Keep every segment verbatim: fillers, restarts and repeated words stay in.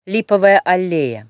Липовая аллея.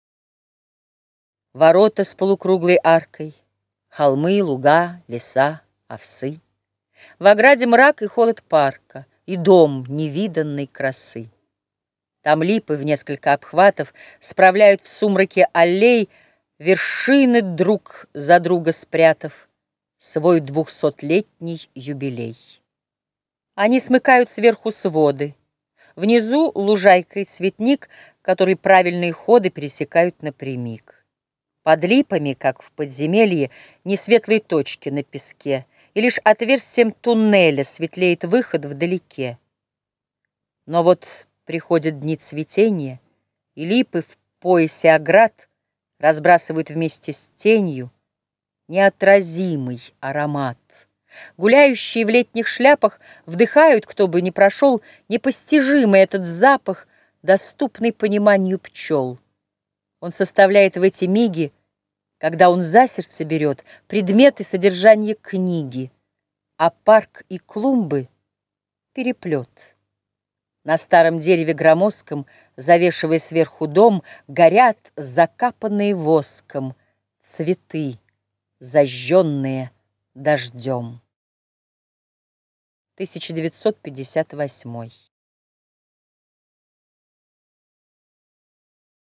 Ворота с полукруглой аркой, холмы, луга, леса, овсы. В ограде мрак и холод парка, и дом невиданной красы. Там липы в несколько обхватов справляют в сумраке аллей, вершины друг за друга спрятав, свой двухсотлетний юбилей. Они смыкают сверху своды. Внизу лужайка и цветник, который правильные ходы пересекают напрямик. Под липами, как в подземелье, не светлые точки на песке, и лишь отверстием туннеля светлеет выход вдалеке. Но вот приходят дни цветения, и липы в поясе оград разбрасывают вместе с тенью неотразимый аромат. Гуляющие в летних шляпах вдыхают, кто бы ни прошел, непостижимый этот запах, доступный пониманию пчел. Он составляет в эти миги, когда он за сердце берет, предметы содержания книги, а парк и клумбы — переплет. На старом дереве громоздком, завешивая сверху дом, горят закапанные воском цветы, зажженные дождем. тысяча девятьсот пятьдесят восьмой.